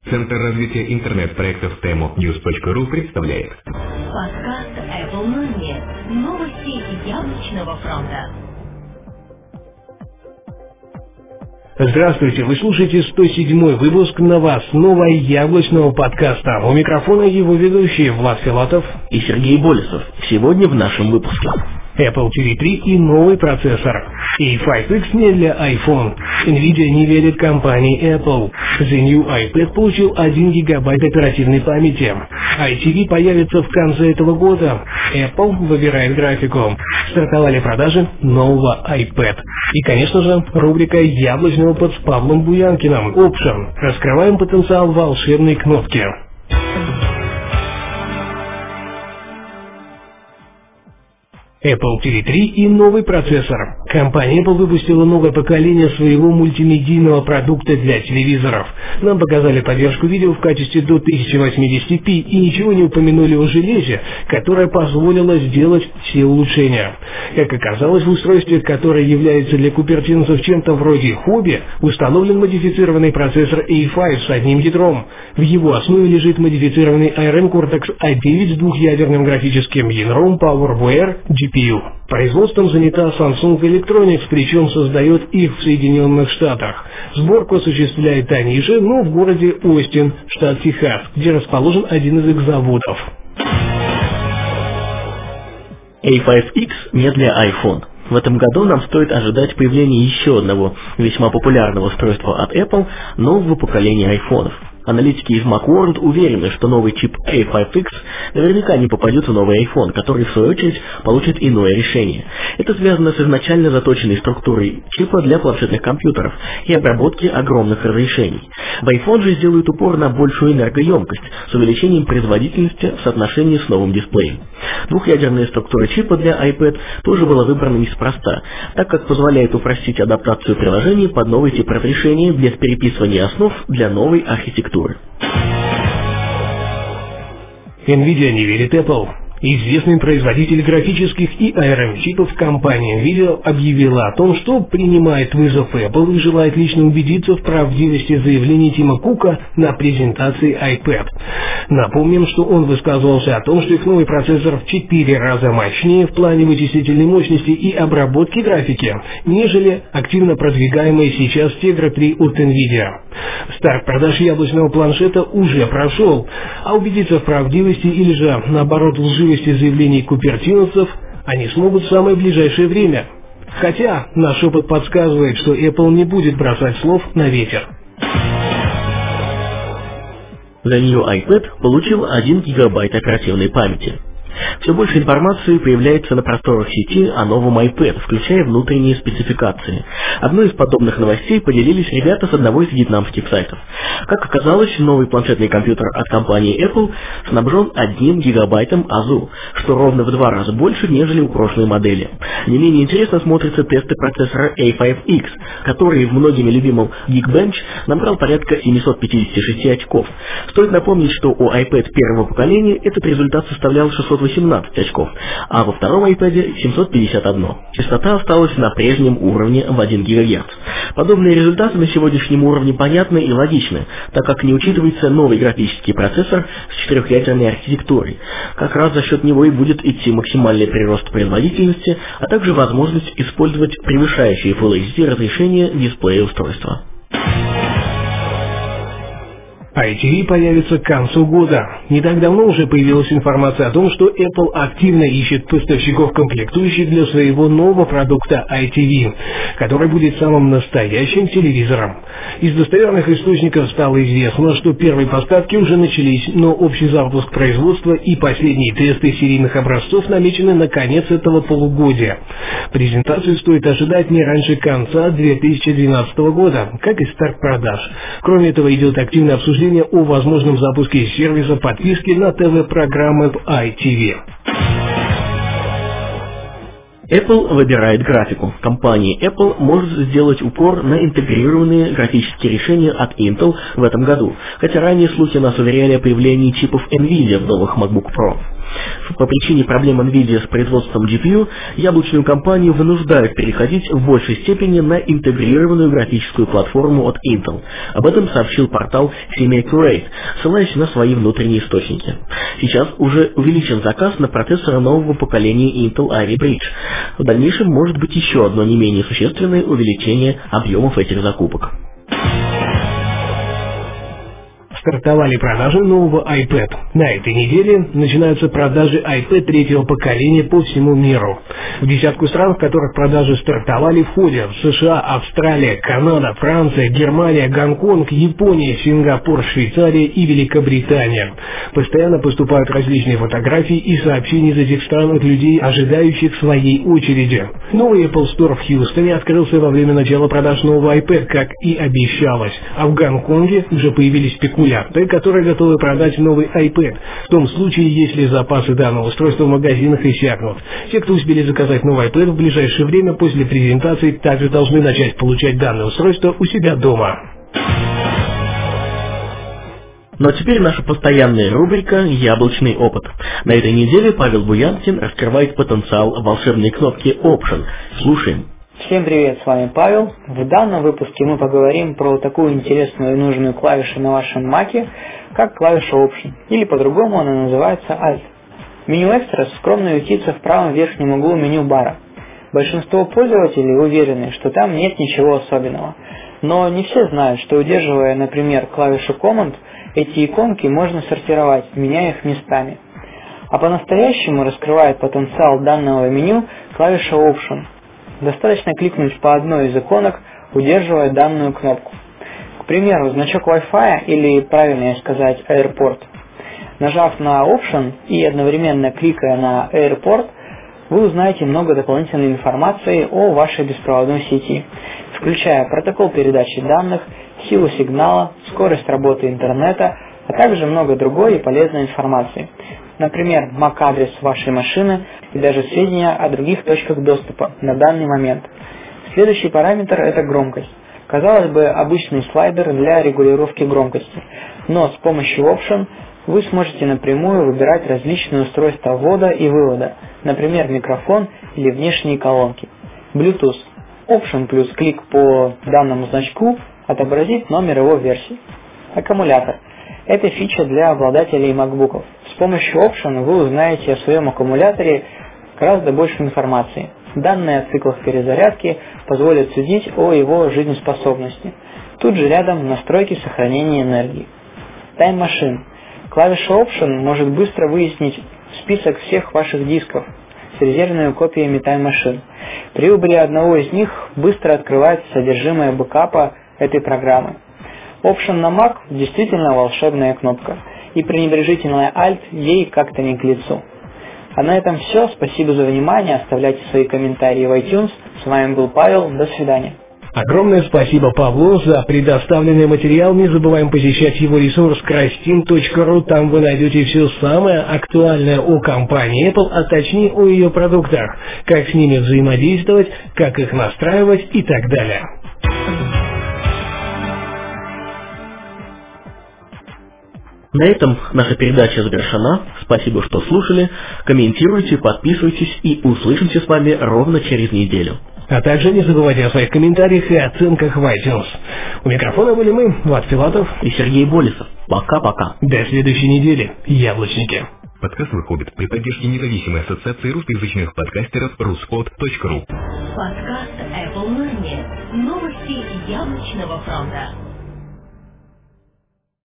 Центр развития интернет-проектов TMOnews.ru представляет подкаст Apple Money. Новости яблочного фронта. Здравствуйте, вы слушаете 107-й выпуск новостного яблочного подкаста. У микрофона его ведущие Влад Филатов и Сергей Болесов. Сегодня в нашем выпуске. Apple TV 3 и новый процессор. A5X не для iPhone. Nvidia не верит компании Apple. The New iPad получил 1 гигабайт оперативной памяти. iTV появится в конце этого года. Apple выбирает графику. Стартовали продажи нового iPad. И, конечно же, рубрика «Яблочный опыт» с Павлом Буянкиным. Option. Раскрываем потенциал волшебной кнопки. Apple TV 3 и новый процессор. Компания Apple выпустила новое поколение своего мультимедийного продукта для телевизоров. Нам показали поддержку видео в качестве до 1080p и ничего не упомянули о железе, которое позволило сделать все улучшения. Как оказалось, в устройстве, которое является для купертинцев чем-то вроде хобби, установлен модифицированный процессор A5 с одним ядром. В его основе лежит модифицированный ARM Cortex-A9 с двухъядерным графическим ядром PowerWare GPU. Производством занята Samsung Electronics, причем создает их в Соединенных Штатах. Сборку осуществляет Таниша, но в городе Остин, штат Техас, где расположен один из их заводов. A5X не для iPhone. В этом году нам стоит ожидать появления еще одного весьма популярного устройства от Apple, нового поколения айфонов. Аналитики из Macworld уверены, что новый чип A5X наверняка не попадет в новый iPhone, который в свою очередь получит иное решение. Это связано с изначально заточенной структурой чипа для планшетных компьютеров и обработки огромных разрешений. В iPhone же сделают упор на большую энергоемкость с увеличением производительности в соотношении с новым дисплеем. Двухъядерная структура чипа для iPad тоже была выбрана неспроста, так как позволяет упростить адаптацию приложений под новый тип разрешения без переписывания основ для новой архитектуры. Nvidia не верит Apple. Известный производитель графических и ARM-чипов компания Nvidia объявила о том, что принимает вызов Apple и желает лично убедиться в правдивости заявлений Тима Кука на презентации iPad. Напомним, что он высказывался о том, что их новый процессор в 4 раза мощнее в плане вычислительной мощности и обработки графики, нежели активно продвигаемые сейчас Tegra 3 от Nvidia. Старт продаж яблочного планшета уже прошел, а убедиться в правдивости или же, наоборот, лживости заявлений купертиновцев они смогут в самое ближайшее время. Хотя наш опыт подсказывает, что Apple не будет бросать слов на ветер. The New iPad получил 1 гигабайт оперативной памяти. Все больше информации появляется на просторах сети о новом iPad, включая внутренние спецификации. Одной из подобных новостей поделились ребята с одного из вьетнамских сайтов. Как оказалось, новый планшетный компьютер от компании Apple снабжен 1 гигабайтом АЗУ, что ровно в 2 раза больше, нежели у прошлой модели. Не менее интересно смотрятся тесты процессора A5X, который в многими любимом Geekbench набрал порядка 756 очков. Стоит напомнить, что у iPad первого поколения этот результат составлял 618 очков, а во втором iPad 751. Частота осталась на прежнем уровне в 1 ГГц. Подобные результаты на сегодняшнем уровне понятны и логичны, так как не учитывается новый графический процессор с 4-ядерной архитектурой. Как раз за счет него и будет идти максимальный прирост производительности, а также возможность использовать превышающие Full HD разрешение дисплея устройства. iTV появится к концу года. Не так давно уже появилась информация о том, что Apple активно ищет поставщиков комплектующих для своего нового продукта iTV, который будет самым настоящим телевизором. Из достоверных источников стало известно, что первые поставки уже начались, но общий запуск производства и последние тесты серийных образцов намечены на конец этого полугодия. Презентацию стоит ожидать не раньше конца 2012 года, как и старт продаж. Кроме этого, идет активное обсуждение о возможном запуске сервиса подписки на ТВ-программы в iTV. Apple выбирает графику. Компания Apple может сделать упор на интегрированные графические решения от Intel в этом году, хотя ранее слухи нас уверяли о появлении чипов Nvidia в новых MacBook Pro. По причине проблем NVIDIA с производством GPU, яблочную компанию вынуждают переходить в большей степени на интегрированную графическую платформу от Intel. Об этом сообщил портал Semi-Accurate, ссылаясь на свои внутренние источники. Сейчас уже увеличен заказ на процессоры нового поколения Intel Ivy Bridge. В дальнейшем может быть еще одно не менее существенное увеличение объемов этих закупок. Стартовали продажи нового iPad. На этой неделе начинаются продажи iPad третьего поколения по всему миру. В десятку стран, в которых продажи стартовали, входят США, Австралия, Канада, Франция, Германия, Гонконг, Япония, Сингапур, Швейцария и Великобритания. Постоянно поступают различные фотографии и сообщения из этих стран от людей, ожидающих своей очереди. Новый Apple Store в Хьюстоне открылся во время начала продаж нового iPad, как и обещалось. А в Гонконге уже появились спекуляции, которые готовы продать новый iPad, в том случае, если запасы данного устройства в магазинах иссякнут. Те, кто успели заказать новый iPad в ближайшее время после презентации, также должны начать получать данное устройство у себя дома. Ну а теперь наша постоянная рубрика «Яблочный опыт». На этой неделе Павел Буянкин раскрывает потенциал волшебной кнопки Option. Слушаем. Всем привет, с вами Павел. В данном выпуске мы поговорим про такую интересную и нужную клавишу на вашем Маке, как клавиша Option, или по-другому она называется Alt. Меню Extras скромно ютится в правом верхнем углу меню бара. Большинство пользователей уверены, что там нет ничего особенного. Но не все знают, что удерживая, например, клавишу Command, эти иконки можно сортировать, меняя их местами. А по-настоящему раскрывает потенциал данного меню клавиша Option. Достаточно кликнуть по одной из иконок, удерживая данную кнопку. К примеру, значок Wi-Fi или, правильнее сказать, AirPort. Нажав на Option и одновременно кликая на AirPort, вы узнаете много дополнительной информации о вашей беспроводной сети, включая протокол передачи данных, силу сигнала, скорость работы интернета, а также много другой и полезной информации. Например, MAC-адрес вашей машины и даже сведения о других точках доступа на данный момент. Следующий параметр – это громкость. Казалось бы, обычный слайдер для регулировки громкости, но с помощью Option вы сможете напрямую выбирать различные устройства ввода и вывода, например, микрофон или внешние колонки. Bluetooth. Option плюс клик по данному значку отобразит номер его версии. Аккумулятор. Это фича для обладателей MacBook'ов. С помощью Option вы узнаете о своем аккумуляторе гораздо больше информации. Данные о циклах перезарядки позволят судить о его жизнеспособности. Тут же рядом настройки сохранения энергии. Time Machine. Клавиша Option может быстро выяснить список всех ваших дисков с резервными копиями Time Machine. При выборе одного из них быстро открывается содержимое бэкапа этой программы. Option на Mac действительно волшебная кнопка, и пренебрежительная Alt ей как-то не к лицу. А на этом все. Спасибо за внимание. Оставляйте свои комментарии в iTunes. С вами был Павел. До свидания. Огромное спасибо Павлу за предоставленный материал. Не забываем посещать его ресурс krastin.ru. Там вы найдете все самое актуальное о компании Apple, а точнее о ее продуктах, как с ними взаимодействовать, как их настраивать и так далее. На этом наша передача завершена. Спасибо, что слушали. Комментируйте, подписывайтесь и услышимся с вами ровно через неделю. А также не забывайте о своих комментариях и оценках в iTunes. У микрофона были мы, Влад Филатов и Сергей Болесов. Пока-пока. До следующей недели, яблочники. Подкаст выходит при поддержке независимой ассоциации русскоязычных подкастеров ruspod.ru. Подкаст Apple Money. Новости яблочного фронта.